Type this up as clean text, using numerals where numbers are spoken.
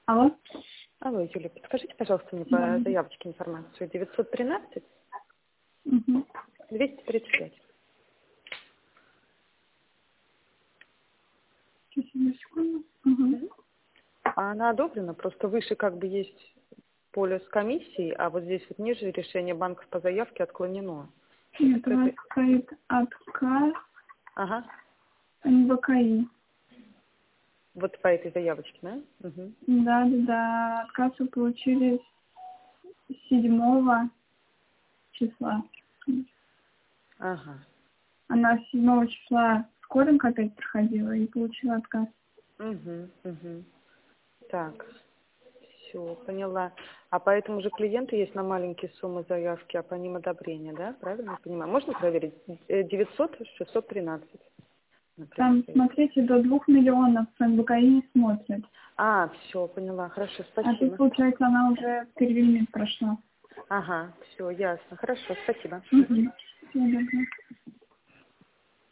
Алло? Алло, Юля, подскажите, пожалуйста, мне по заявочке информацию. 913 Угу. 235. Сейчас, одну секунду. Угу. А она одобрена, просто выше как бы есть поле с комиссией, а вот здесь вот ниже решение банков по заявке отклонено. Нет, у вас стоит отказ Ага. НБКИ. Вот по этой заявочке, да? Угу. Да. Отказ вы получили 7 числа. Ага. Она 7 числа скоринг опять проходила и получила отказ. Угу. Так, все, поняла. А по этому же клиенту есть на маленькие суммы заявки, а по ним одобрение, да? Правильно я понимаю? Можно проверить? 900, 613. Там, смотрите, до 2 миллионов НБКИ не смотрят. А, все, поняла. Хорошо, А тут, спасибо. получается, она уже перевельмит прошла. Ага, все, ясно. Хорошо, спасибо. Угу. Всего доброго.